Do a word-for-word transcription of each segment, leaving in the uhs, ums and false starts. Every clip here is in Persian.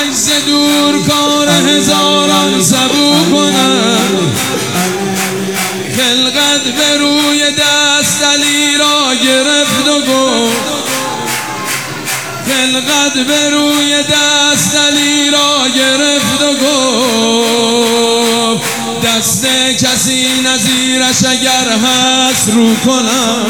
ز دور کار هزاران سبو کنم، خلقت به روی دست علی را گرفت و گفت، خلقت به روی دست علی را گرفت و گفت، دست کسی نظیرش اگر هست رو کنم،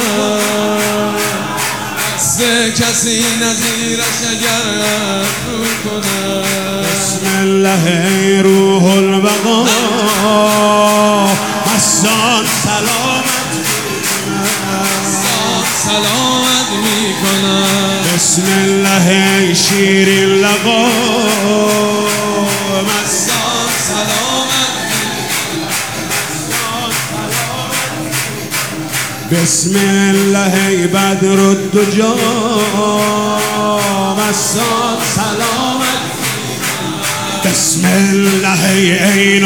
دست کسی نظیرش اگر هست رو کنم. بسم الله روح البقا مستان سلامت سلامت می کنم. بسم الله شیرین لقا مستان سلامت بسم الله بدر الدجا مستان سلامت بسم الله عین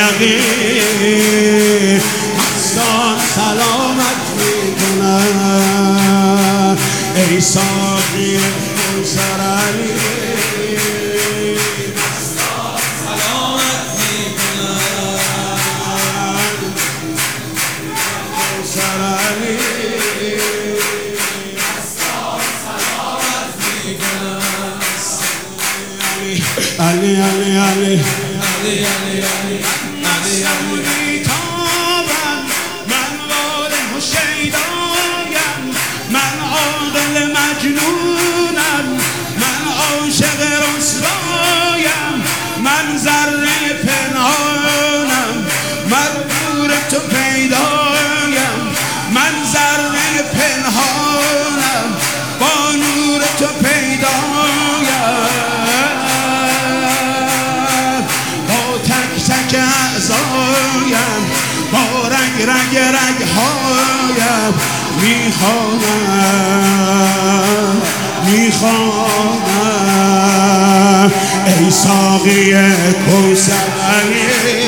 الیقین مستان سلامت میکنن. ای ساقی کوثر علی مستان سلامت می کنم. کوثر علی مستان سلامت می کنم. علی علی علی علی علی علی علی علی تابم من واله و شیدایم، من عاقل مجنونم، من عاشق رسوایم، من ذره پنهانم، من نور تو پیدایم، من ذره پنهانم با نور تو پیدایم، با تک تک اعضایم، با رگ رگ رگ هایم میخوانم میخوانم. ای ساقی کوثر علی